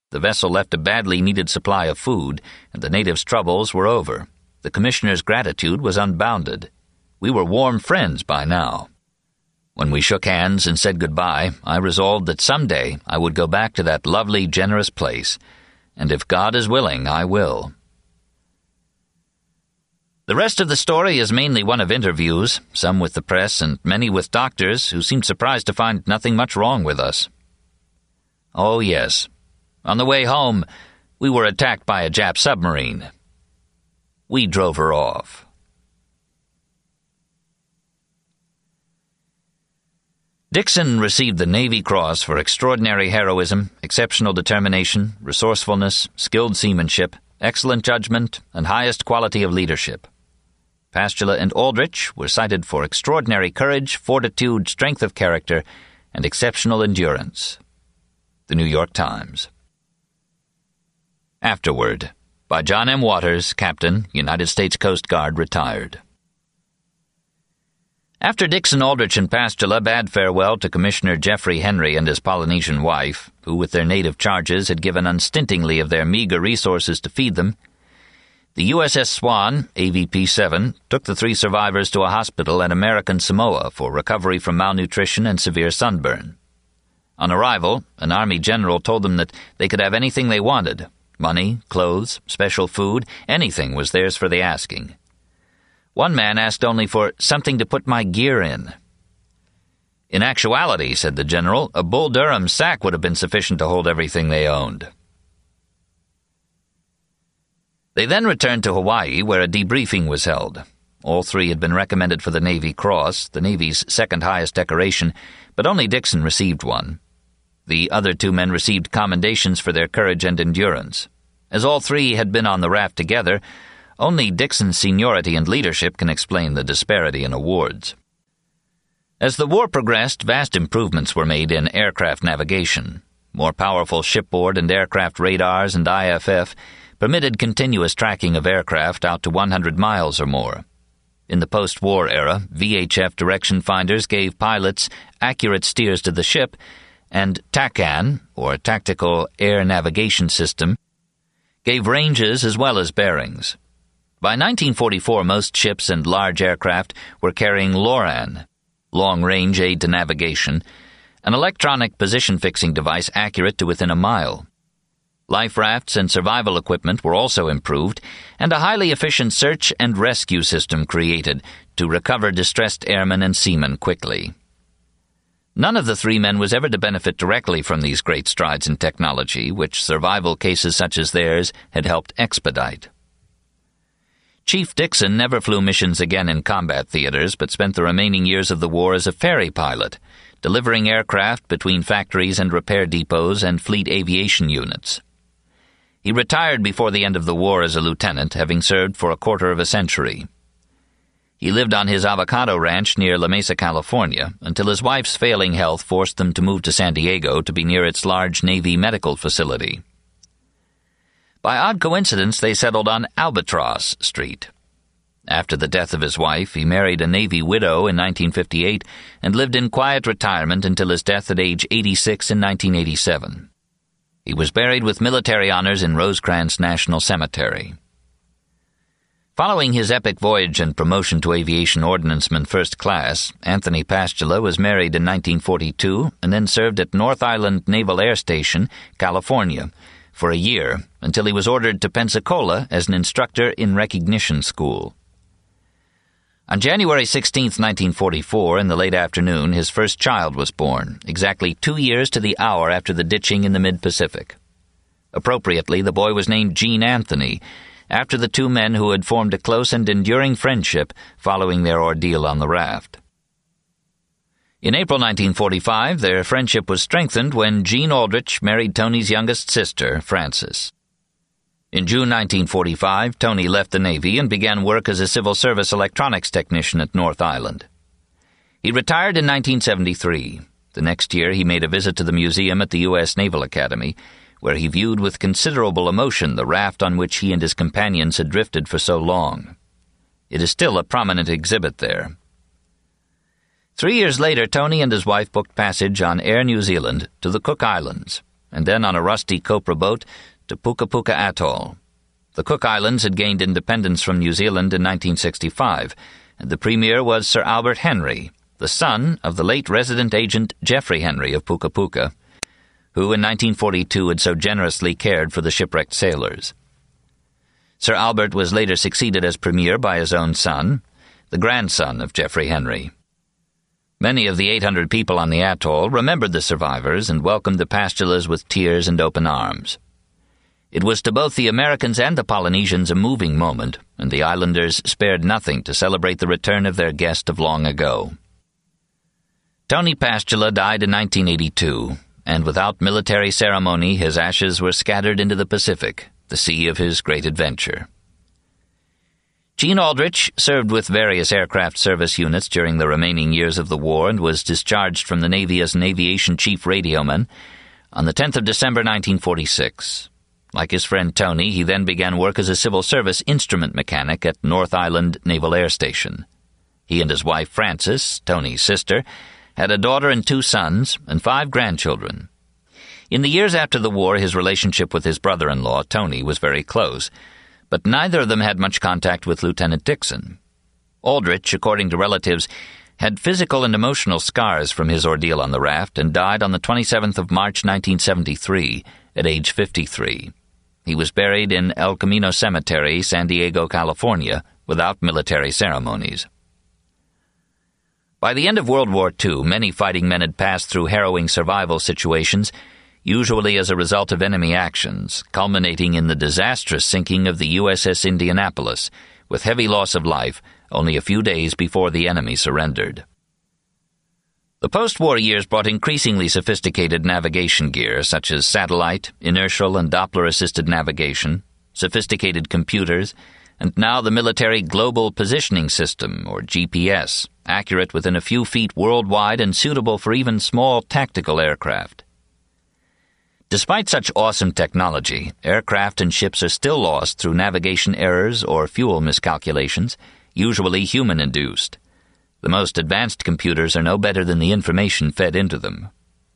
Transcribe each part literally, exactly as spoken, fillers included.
The vessel left a badly needed supply of food, and the natives' troubles were over. The commissioner's gratitude was unbounded. We were warm friends by now. When we shook hands and said goodbye, I resolved that someday I would go back to that lovely, generous place, and if God is willing, I will. The rest of the story is mainly one of interviews, some with the press and many with doctors who seemed surprised to find nothing much wrong with us. Oh, yes. On the way home, we were attacked by a Jap submarine. We drove her off. Dixon received the Navy Cross for extraordinary heroism, exceptional determination, resourcefulness, skilled seamanship, excellent judgment, and highest quality of leadership. Pastula and Aldrich were cited for extraordinary courage, fortitude, strength of character, and exceptional endurance. The New York Times. Afterward, by John M. Waters, Captain, United States Coast Guard, retired. After Dixon, Aldrich, and Pastula bade farewell to Commissioner Jeffrey Henry and his Polynesian wife, who with their native charges had given unstintingly of their meager resources to feed them, the U S S Swan, A V P seven, took the three survivors to a hospital at American Samoa for recovery from malnutrition and severe sunburn. On arrival, an Army general told them that they could have anything they wanted. Money, clothes, special food, anything was theirs for the asking. One man asked only for something to put my gear in. In actuality, said the general, a Bull Durham sack would have been sufficient to hold everything they owned. They then returned to Hawaii, where a debriefing was held. All three had been recommended for the Navy Cross, the Navy's second highest decoration, but only Dixon received one. The other two men received commendations for their courage and endurance. As all three had been on the raft together, only Dixon's seniority and leadership can explain the disparity in awards. As the war progressed, vast improvements were made in aircraft navigation. More powerful shipboard and aircraft radars and I F F permitted continuous tracking of aircraft out to one hundred miles or more. In the post-war era, V H F direction finders gave pilots accurate steers to the ship, and TACAN, or Tactical Air Navigation System, gave ranges as well as bearings. By nineteen forty-four, most ships and large aircraft were carrying LORAN, Long-Range Aid to Navigation, an electronic position-fixing device accurate to within a mile. Life rafts and survival equipment were also improved, and a highly efficient search and rescue system created to recover distressed airmen and seamen quickly. None of the three men was ever to benefit directly from these great strides in technology, which survival cases such as theirs had helped expedite. Chief Dixon never flew missions again in combat theaters, but spent the remaining years of the war as a ferry pilot, delivering aircraft between factories and repair depots and fleet aviation units. He retired before the end of the war as a lieutenant, having served for a quarter of a century. He lived on his avocado ranch near La Mesa, California, until his wife's failing health forced them to move to San Diego to be near its large Navy medical facility. By odd coincidence, they settled on Albatross Street. After the death of his wife, he married a Navy widow in nineteen fifty-eight and lived in quiet retirement until his death at age eighty-six in nineteen eighty-seven. He was buried with military honors in Rosecrans National Cemetery. Following his epic voyage and promotion to aviation ordnanceman first class, Anthony Pastula was married in nineteen forty-two and then served at North Island Naval Air Station, California, for a year until he was ordered to Pensacola as an instructor in recognition school. On January sixteenth, nineteen forty-four, in the late afternoon, his first child was born, exactly two years to the hour after the ditching in the mid-Pacific. Appropriately, the boy was named Gene Anthony, after the two men who had formed a close and enduring friendship following their ordeal on the raft. In April nineteen forty-five, their friendship was strengthened when Gene Aldrich married Tony's youngest sister, Frances. In June nineteen forty-five, Tony left the Navy and began work as a civil service electronics technician at North Island. He retired in nineteen seventy-three. The next year he made a visit to the museum at the U S Naval Academy, where he viewed with considerable emotion the raft on which he and his companions had drifted for so long. It is still a prominent exhibit there. Three years later, Tony and his wife booked passage on Air New Zealand to the Cook Islands. and then on a rusty copra boat to Puka Puka Atoll. The Cook Islands had gained independence from New Zealand in nineteen sixty-five, and the premier was Sir Albert Henry, the son of the late resident agent Geoffrey Henry of Puka Puka, who in nineteen forty-two had so generously cared for the shipwrecked sailors. Sir Albert was later succeeded as premier by his own son, the grandson of Geoffrey Henry. Many of the eight hundred people on the atoll remembered the survivors and welcomed the Pastulas with tears and open arms. It was to both the Americans and the Polynesians a moving moment, and the islanders spared nothing to celebrate the return of their guest of long ago. Tony Pastula died in nineteen eighty-two, and without military ceremony his ashes were scattered into the Pacific, the sea of his great adventure. Gene Aldrich served with various aircraft service units during the remaining years of the war and was discharged from the Navy as an aviation chief radioman on the tenth of December nineteen forty-six. Like his friend Tony, he then began work as a civil service instrument mechanic at North Island Naval Air Station. He and his wife Frances, Tony's sister, had a daughter and two sons and five grandchildren. In the years after the war, his relationship with his brother-in-law, Tony, was very close, but neither of them had much contact with Lieutenant Dixon. Aldrich, according to relatives, had physical and emotional scars from his ordeal on the raft and died on the twenty-seventh of March nineteen seventy-three, at age fifty-three. He was buried in El Camino Cemetery, San Diego, California, without military ceremonies. By the end of World War Two, many fighting men had passed through harrowing survival situations, usually as a result of enemy actions, culminating in the disastrous sinking of the U S S Indianapolis, with heavy loss of life only a few days before the enemy surrendered. The post-war years brought increasingly sophisticated navigation gear such as satellite, inertial and Doppler-assisted navigation, sophisticated computers, and now the military Global Positioning System, or G P S, accurate within a few feet worldwide and suitable for even small tactical aircraft. Despite such awesome technology, aircraft and ships are still lost through navigation errors or fuel miscalculations, usually human-induced. The most advanced computers are no better than the information fed into them.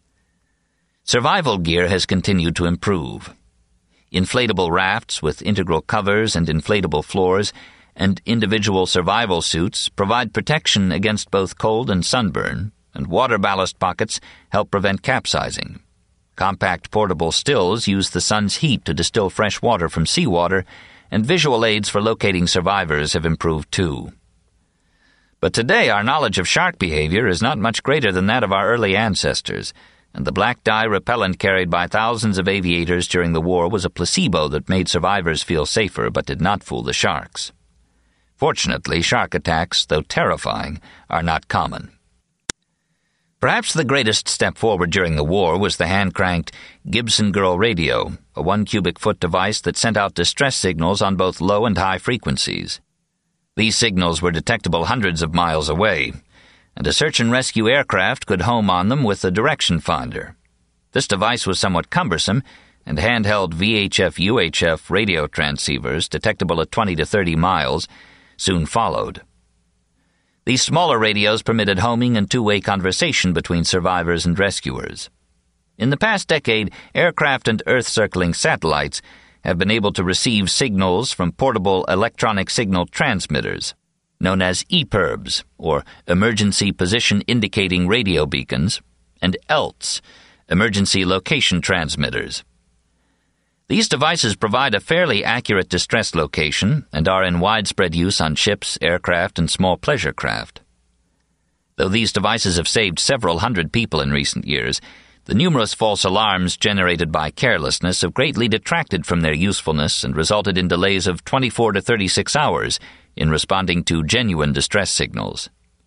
Survival gear has continued to improve. Inflatable rafts with integral covers and inflatable floors and individual survival suits provide protection against both cold and sunburn, and water ballast pockets help prevent capsizing. Compact portable stills use the sun's heat to distill fresh water from seawater, and visual aids for locating survivors have improved too. But today our knowledge of shark behavior is not much greater than that of our early ancestors, and the black dye repellent carried by thousands of aviators during the war was a placebo that made survivors feel safer but did not fool the sharks. Fortunately, shark attacks, though terrifying, are not common. Perhaps the greatest step forward during the war was the hand-cranked Gibson Girl radio, a one cubic foot device that sent out distress signals on both low and high frequencies. These signals were detectable hundreds of miles away, and a search and rescue aircraft could home on them with a direction finder. This device was somewhat cumbersome, and handheld V H F U H F radio transceivers, detectable at twenty to thirty miles, soon followed. These smaller radios permitted homing and two-way conversation between survivors and rescuers. In the past decade, aircraft and Earth-circling satellites have been able to receive signals from portable electronic signal transmitters, known as E P I R Bs, or Emergency Position Indicating Radio Beacons, and E L T S, Emergency Location Transmitters. These devices provide a fairly accurate distress location and are in widespread use on ships, aircraft, and small pleasure craft. Though these devices have saved several hundred people in recent years, the numerous false alarms generated by carelessness have greatly detracted from their usefulness and resulted in delays of twenty-four to thirty-six hours in responding to genuine distress signals.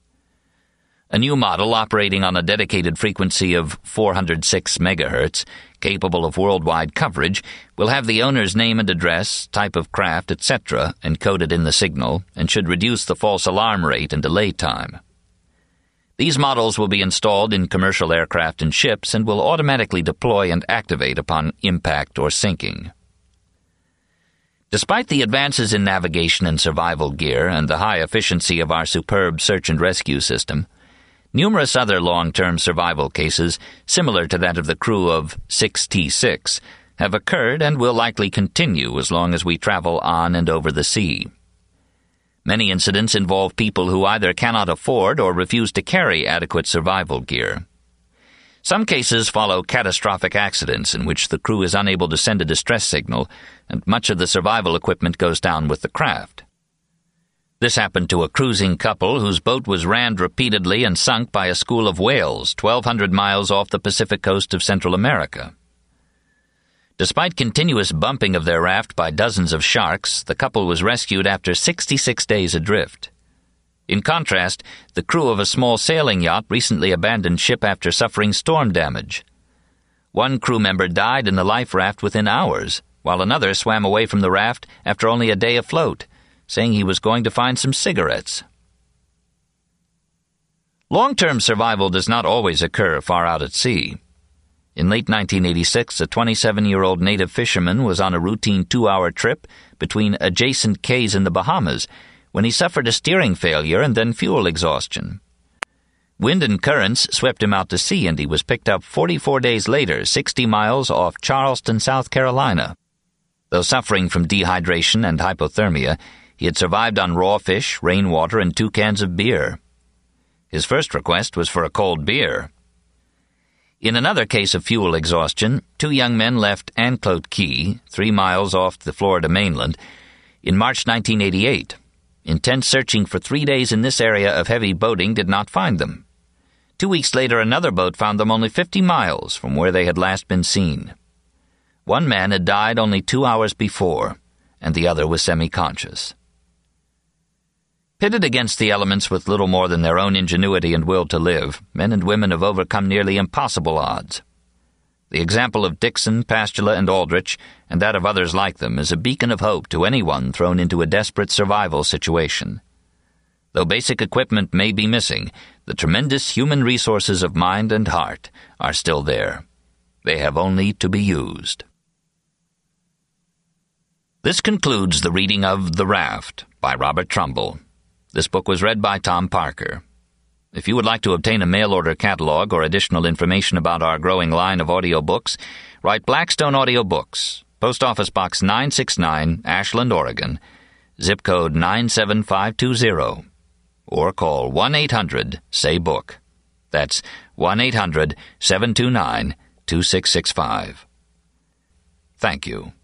A new model operating on a dedicated frequency of four hundred six megahertz, capable of worldwide coverage, will have the owner's name and address, type of craft, et cetera encoded in the signal and should reduce the false alarm rate and delay time. These models will be installed in commercial aircraft and ships and will automatically deploy and activate upon impact or sinking. Despite the advances in navigation and survival gear and the high efficiency of our superb search and rescue system, Numerous other long-term survival cases, similar to that of the crew of six T six, have occurred and will likely continue as long as we travel on and over the sea. Many incidents involve people who either cannot afford or refuse to carry adequate survival gear. Some cases follow catastrophic accidents in which the crew is unable to send a distress signal, and much of the survival equipment goes down with the craft. This happened to a cruising couple whose boat was rammed repeatedly and sunk by a school of whales twelve hundred miles off the Pacific coast of Central America. Despite continuous bumping of their raft by dozens of sharks, the couple was rescued after sixty-six days adrift. In contrast, the crew of a small sailing yacht recently abandoned ship after suffering storm damage. One crew member died in the life raft within hours, while another swam away from the raft after only a day afloat, saying he was going to find some cigarettes. Long-term survival does not always occur far out at sea. In late nineteen eighty-six, a twenty-seven-year-old native fisherman was on a routine two-hour trip between adjacent cays in the Bahamas when he suffered a steering failure and then fuel exhaustion. Wind and currents swept him out to sea, and he was picked up forty-four days later, sixty miles off Charleston, South Carolina. Though suffering from dehydration and hypothermia, he had survived on raw fish, rainwater, and two cans of beer. His first request was for a cold beer. In another case of fuel exhaustion, two young men left Anclote Key, three miles off the Florida mainland, in March nineteen eighty-eight. Intense searching for three days in this area of heavy boating did not find them. Two weeks later, another boat found them only fifty miles from where they had last been seen. One man had died only two hours before, and the other was semi-conscious. Pitted against the elements with little more than their own ingenuity and will to live, men and women have overcome nearly impossible odds. The example of Dixon, Pastula, and Aldrich, and that of others like them, is a beacon of hope to anyone thrown into a desperate survival situation. Though basic equipment may be missing, the tremendous human resources of mind and heart are still there. They have only to be used. This concludes the reading of The Raft by Robert Trumbull. This book was read by Tom Parker. If you would like to obtain a mail-order catalog or additional information about our growing line of audiobooks, write Blackstone Audio Books, Post Office Box nine sixty-nine, Ashland, Oregon, zip code nine seven five two zero, or call one eight hundred say book. That's one eight hundred seven two nine two six six five. Thank you.